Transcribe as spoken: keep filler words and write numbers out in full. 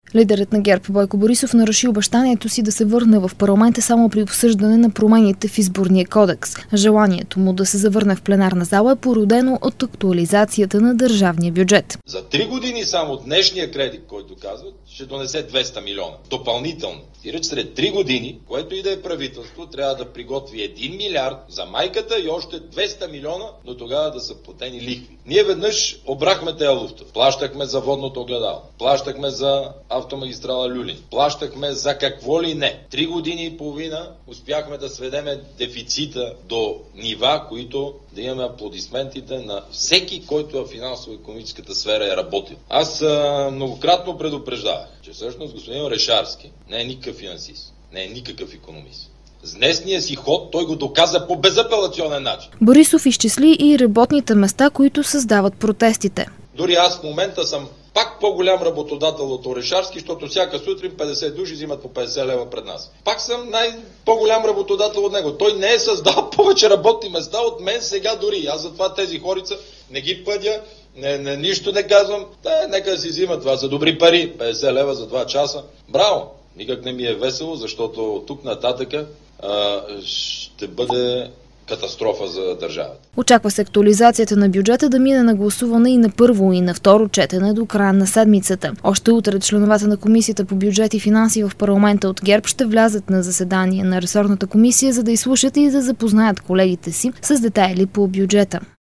Лидерът на ГЕРБ Бойко Борисов наруши обещанието си да се върне в парламента само при обсъждане на промените в изборния кодекс. Желанието му да се завърне в пленарна зала е породено от актуализацията на държавния бюджет. За три години само днешния кредит, който казват, ще донесе двеста милиона. Допълнително. И реч след три години, което и да е правителство, трябва да приготви един милиард за майката и още двеста милиона, но тогава да са платени лихви. Ние веднъж обрахме тези луфтове. Плащахме за водното огледало. Плащахме за автомагистрала Люлин. Плащахме за какво ли не. Три години и половина успяхме да сведеме дефицита до нива, които да имаме аплодисментите на всеки, който в финансово-икономическата сфера е работил. Аз а, многократно предупреждавах, че всъщност господин Орешарски не е никакъв финансист, не е никакъв икономист. С днесния си ход той го доказа по безапелационен начин. Борисов изчисли и работните места, които създават протестите. Дори аз в момента съм пак по-голям работодател от Орешарски, защото всяка сутрин петдесет души взимат по петдесет лева пред нас. Пак съм най-по-голям работодател от него. Той не е създал повече работни места от мен сега дори. Аз затова тези хорица не ги пъдя, не, не, нищо не казвам. Да, нека да си взимат това за добри пари. петдесет лева за два часа. Браво! Никак не ми е весело, защото от тук нататъка а, ще бъде катастрофа за държавата. Очаква се актуализацията на бюджета да мине на гласуване и на първо и на второ четене до края на седмицата. Още утре членовете на Комисията по бюджет и финанси в парламента от ГЕРБ ще влязат на заседание на ресорната комисия, за да изслушат и да запознаят колегите си с детайли по бюджета.